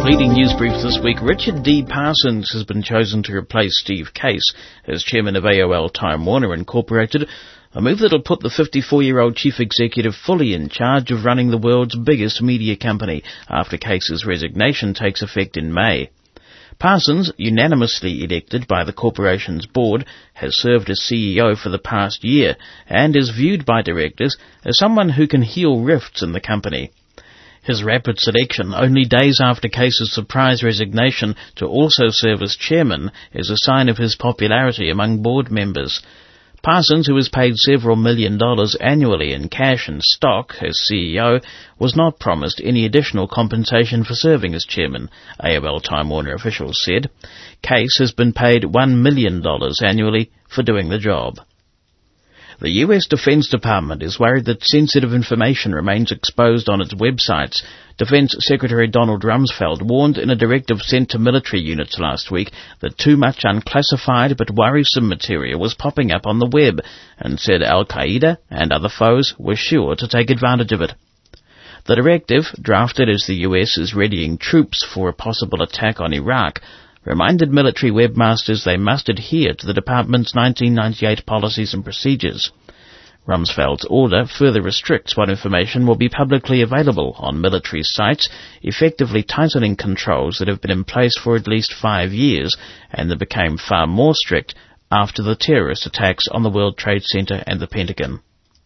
Leading news brief this week, Richard D. Parsons has been chosen to replace Steve Case as chairman of AOL Time Warner Incorporated, a move that will put the 54-year-old chief executive fully in charge of running the world's biggest media company after Case's resignation takes effect in May. Parsons, unanimously elected by the corporation's board, has served as CEO for the past year and is viewed by directors as someone who can heal rifts in the company. His rapid selection, only days after Case's surprise resignation to also serve as chairman, is a sign of his popularity among board members. Parsons, who is paid several $1 million annually in cash and stock as CEO, was not promised any additional compensation for serving as chairman, AOL Time Warner officials said. Case has been paid $1 million annually for doing the job. The U.S. Defense Department is worried that sensitive information remains exposed on its websites. Defense Secretary Donald Rumsfeld warned in a directive sent to military units last week that too much unclassified but worrisome material was popping up on the web, and said Al-Qaeda and other foes were sure to take advantage of it. The directive, drafted as the U.S. is readying troops for a possible attack on Iraq, reminded military webmasters they must adhere to the department's 1998 policies and procedures. Rumsfeld's order further restricts what information will be publicly available on military sites, effectively tightening controls that have been in place for at least 5 years and that became far more strict after the terrorist attacks on the World Trade Center and the Pentagon.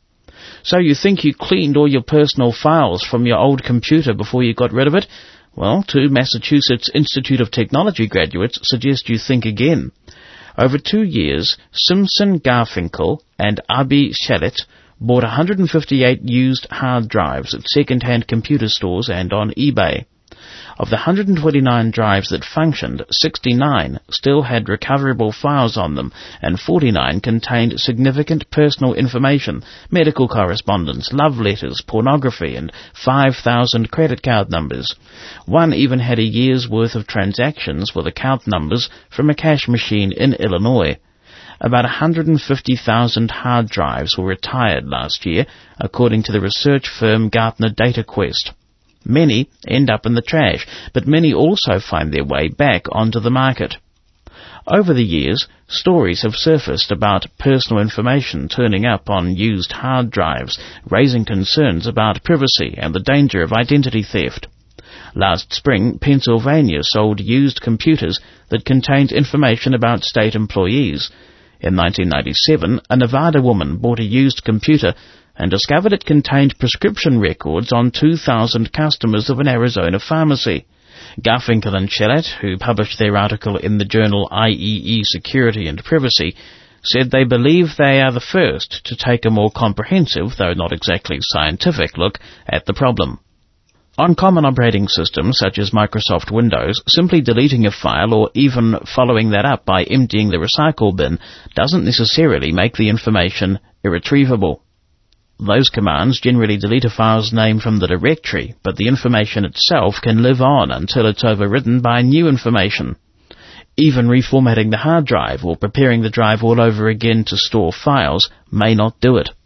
So you think you cleaned all your personal files from your old computer before you got rid of it? Well, two Massachusetts Institute of Technology graduates suggest you think again. Over 2 years, Simpson Garfinkel and Abi Shalit bought 158 used hard drives at second-hand computer stores and on eBay. Of the 129 drives that functioned, 69 still had recoverable files on them, and 49 contained significant personal information, medical correspondence, love letters, pornography, and 5,000 credit card numbers. One even had a year's worth of transactions with account numbers from a cash machine in Illinois. About 150,000 hard drives were retired last year, according to the research firm Gartner DataQuest. Many end up in the trash, but many also find their way back onto the market. Over the years, stories have surfaced about personal information turning up on used hard drives, raising concerns about privacy and the danger of identity theft. Last spring, Pennsylvania sold used computers that contained information about state employees. In 1997, a Nevada woman bought a used computer and discovered it contained prescription records on 2,000 customers of an Arizona pharmacy. Garfinkel and Shalit, who published their article in the journal IEE Security and Privacy, said they believe they are the first to take a more comprehensive, though not exactly scientific, look at the problem. On common operating systems such as Microsoft Windows, simply deleting a file or even following that up by emptying the recycle bin doesn't necessarily make the information irretrievable. Those commands generally delete a file's name from the directory, but the information itself can live on until it's overridden by new information. Even reformatting the hard drive or preparing the drive all over again to store files may not do it.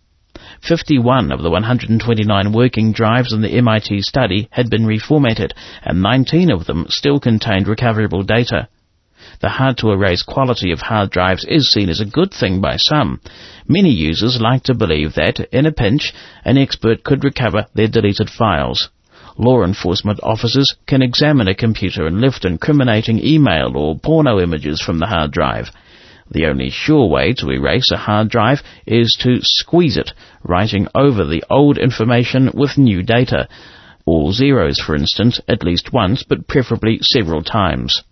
51 of the 129 working drives in the MIT study had been reformatted, and 19 of them still contained recoverable data. The hard-to-erase quality of hard drives is seen as a good thing by some. Many users like to believe that, in a pinch, an expert could recover their deleted files. Law enforcement officers can examine a computer and lift incriminating email or porno images from the hard drive. The only sure way to erase a hard drive is to squeeze it, writing over the old information with new data. All zeros, for instance, at least once, but preferably several times.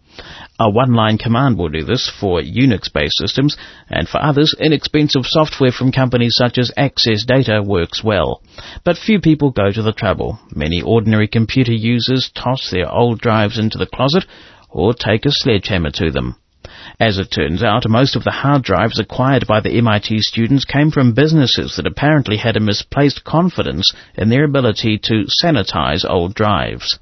A one-line command will do this for Unix-based systems, and for others, inexpensive software from companies such as Access Data works well. But few people go to the trouble. Many ordinary computer users toss their old drives into the closet or take a sledgehammer to them. As it turns out, most of the hard drives acquired by the MIT students came from businesses that apparently had a misplaced confidence in their ability to sanitize old drives.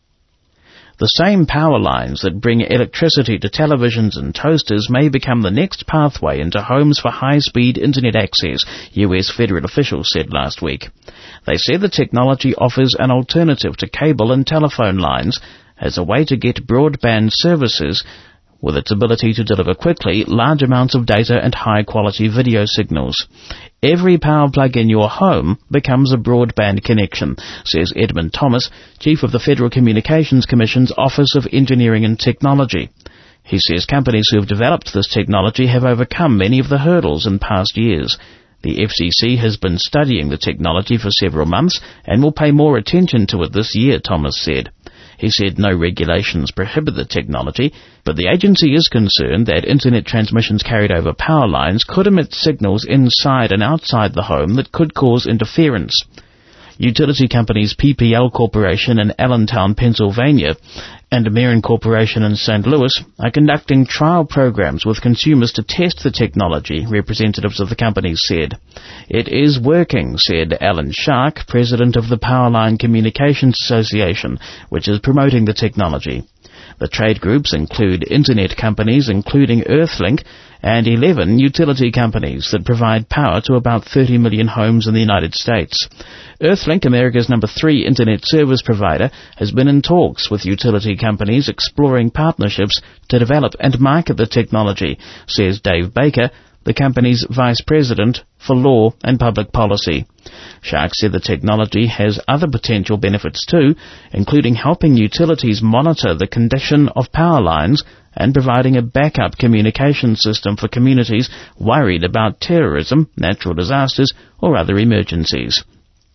The same power lines that bring electricity to televisions and toasters may become the next pathway into homes for high-speed internet access, U.S. federal officials said last week. They said the technology offers an alternative to cable and telephone lines, as a way to get broadband services with its ability to deliver quickly large amounts of data and high-quality video signals. Every power plug in your home becomes a broadband connection, says Edmund Thomas, Chief of the Federal Communications Commission's Office of Engineering and Technology. He says companies who have developed this technology have overcome many of the hurdles in past years. The FCC has been studying the technology for several months and will pay more attention to it this year, Thomas said. He said no regulations prohibit the technology, but the agency is concerned that internet transmissions carried over power lines could emit signals inside and outside the home that could cause interference. Utility companies PPL Corporation in Allentown, Pennsylvania, and American Corporation in St. Louis are conducting trial programs with consumers to test the technology, representatives of the companies said. It is working, said Alan Shark, president of the Powerline Communications Association, which is promoting the technology. The trade groups include internet companies, including Earthlink, and 11 utility companies that provide power to about 30 million homes in the United States. Earthlink, America's number 3 internet service provider, has been in talks with utility companies exploring partnerships to develop and market the technology, says Dave Baker, the company's Vice President for Law and Public Policy. Shark said the technology has other potential benefits too, including helping utilities monitor the condition of power lines and providing a backup communication system for communities worried about terrorism, natural disasters, or other emergencies.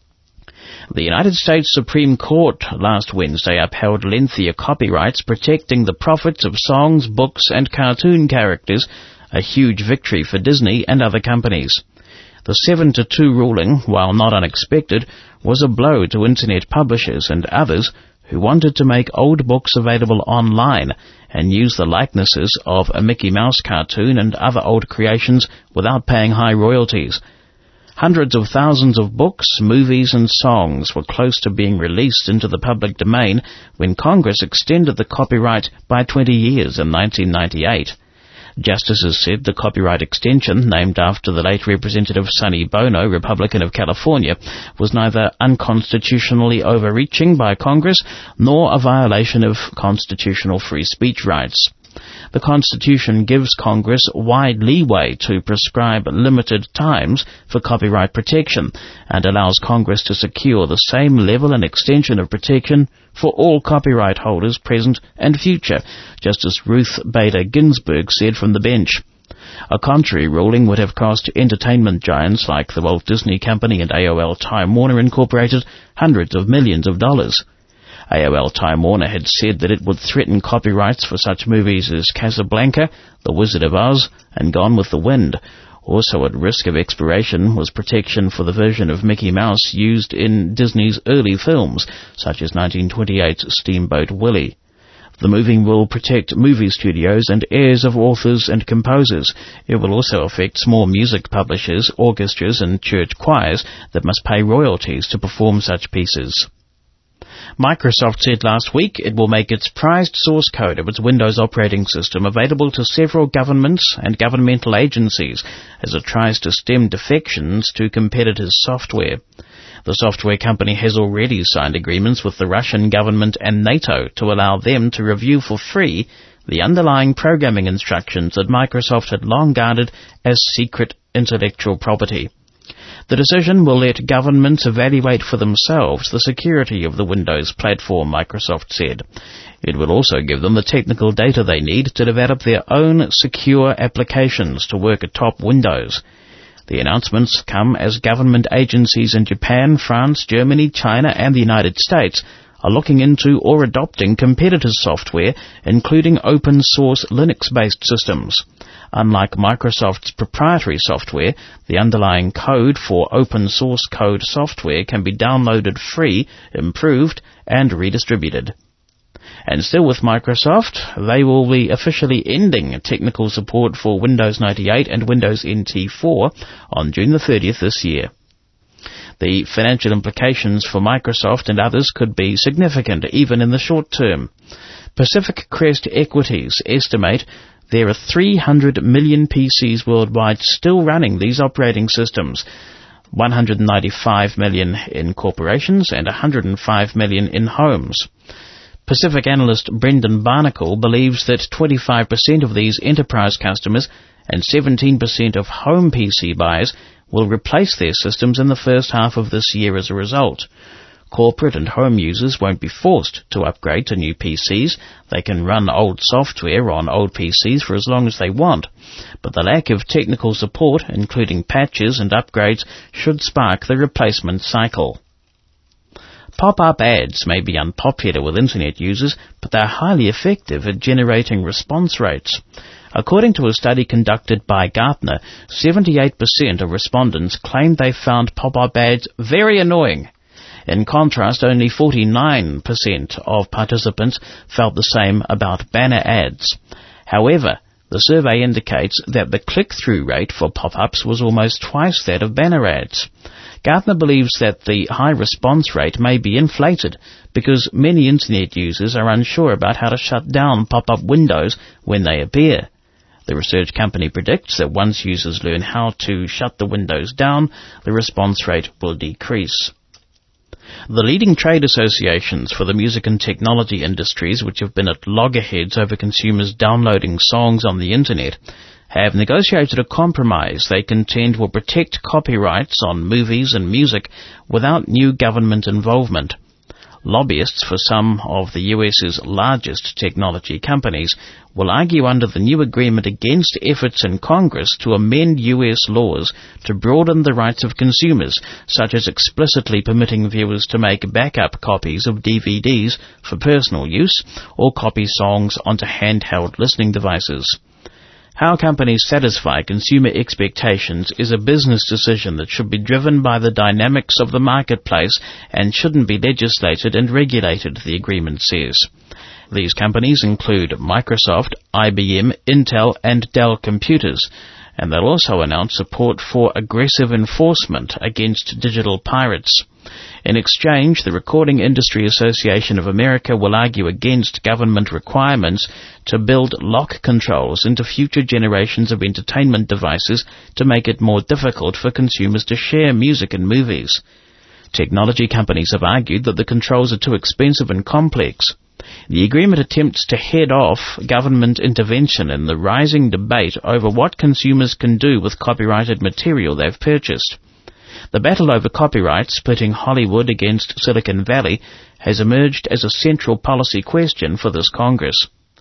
The United States Supreme Court last Wednesday upheld lengthier copyrights protecting the profits of songs, books, and cartoon characters, a huge victory for Disney and other companies. The 7-2 ruling, while not unexpected, was a blow to internet publishers and others who wanted to make old books available online and use the likenesses of a Mickey Mouse cartoon and other old creations without paying high royalties. Hundreds of thousands of books, movies, and songs were close to being released into the public domain when Congress extended the copyright by 20 years in 1998. Justices said the copyright extension, named after the late Representative Sonny Bono, Republican of California, was neither unconstitutionally overreaching by Congress nor a violation of constitutional free speech rights. The Constitution gives Congress wide leeway to prescribe limited times for copyright protection and allows Congress to secure the same level and extension of protection for all copyright holders present and future, Justice Ruth Bader Ginsburg said from the bench. A contrary ruling would have cost entertainment giants like the Walt Disney Company and AOL Time Warner Incorporated hundreds of millions of dollars. AOL Time Warner had said that it would threaten copyrights for such movies as Casablanca, The Wizard of Oz, and Gone with the Wind. Also at risk of expiration was protection for the version of Mickey Mouse used in Disney's early films, such as 1928's Steamboat Willie. The moving will protect movie studios and heirs of authors and composers. It will also affect small music publishers, orchestras, and church choirs that must pay royalties to perform such pieces. Microsoft said last week it will make its prized source code of its Windows operating system available to several governments and governmental agencies as it tries to stem defections to competitors' software. The software company has already signed agreements with the Russian government and NATO to allow them to review for free the underlying programming instructions that Microsoft had long guarded as secret intellectual property. The decision will let governments evaluate for themselves the security of the Windows platform, Microsoft said. It will also give them the technical data they need to develop their own secure applications to work atop Windows. The announcements come as government agencies in Japan, France, Germany, China, and the United States are looking into or adopting competitors' software, including open-source Linux-based systems. Unlike Microsoft's proprietary software, the underlying code for open-source code software can be downloaded free, improved, and redistributed. And still with Microsoft, they will be officially ending technical support for Windows 98 and Windows NT 4 on June the 30th this year. The financial implications for Microsoft and others could be significant, even in the short term. Pacific Crest Equities estimate there are 300 million PCs worldwide still running these operating systems, 195 million in corporations and 105 million in homes. Pacific analyst Brendan Barnacle believes that 25% of these enterprise customers and 17% of home PC buyers will replace their systems in the first half of this year as a result. Corporate and home users won't be forced to upgrade to new PCs. They can run old software on old PCs for as long as they want. But the lack of technical support, including patches and upgrades, should spark the replacement cycle. Pop-up ads may be unpopular with Internet users, but they're highly effective at generating response rates. According to a study conducted by Gartner, 78% of respondents claimed they found pop-up ads very annoying. In contrast, only 49% of participants felt the same about banner ads. However, the survey indicates that the click-through rate for pop-ups was almost twice that of banner ads. Gartner believes that the high response rate may be inflated because many Internet users are unsure about how to shut down pop-up windows when they appear. The research company predicts that once users learn how to shut the windows down, the response rate will decrease. The leading trade associations for the music and technology industries, which have been at loggerheads over consumers downloading songs on the Internet, have negotiated a compromise they contend will protect copyrights on movies and music without new government involvement. Lobbyists for some of the US's largest technology companies will argue under the new agreement against efforts in Congress to amend US laws to broaden the rights of consumers, such as explicitly permitting viewers to make backup copies of DVDs for personal use or copy songs onto handheld listening devices. How companies satisfy consumer expectations is a business decision that should be driven by the dynamics of the marketplace and shouldn't be legislated and regulated, the agreement says. These companies include Microsoft, IBM, Intel, and Dell Computers, and they'll also announce support for aggressive enforcement against digital pirates. In exchange, the Recording Industry Association of America will argue against government requirements to build lock controls into future generations of entertainment devices to make it more difficult for consumers to share music and movies. Technology companies have argued that the controls are too expensive and complex. The agreement attempts to head off government intervention in the rising debate over what consumers can do with copyrighted material they've purchased. The battle over copyrights, pitting Hollywood against Silicon Valley, has emerged as a central policy question for this Congress.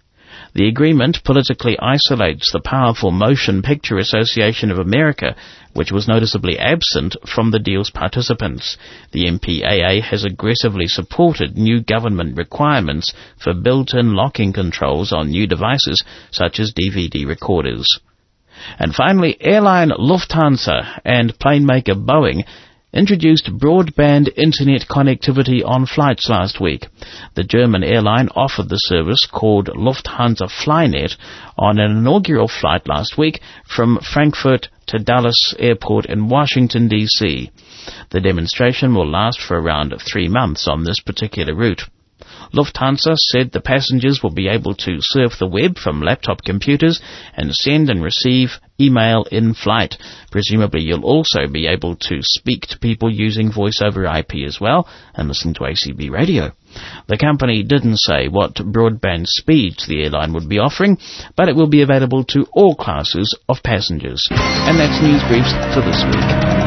The agreement politically isolates the powerful Motion Picture Association of America, which was noticeably absent from the deal's participants. The MPAA has aggressively supported new government requirements for built-in locking controls on new devices, such as DVD recorders. And finally, airline Lufthansa and plane maker Boeing introduced broadband internet connectivity on flights last week. The German airline offered the service, called Lufthansa Flynet, on an inaugural flight last week from Frankfurt to Dulles Airport in Washington, D.C. The demonstration will last for around 3 months on this particular route. Lufthansa said the passengers will be able to surf the web from laptop computers and send and receive email in flight. Presumably you'll also be able to speak to people using voice over IP as well and listen to ACB radio. The company didn't say what broadband speeds the airline would be offering, but it will be available to all classes of passengers. And that's News Briefs for this week.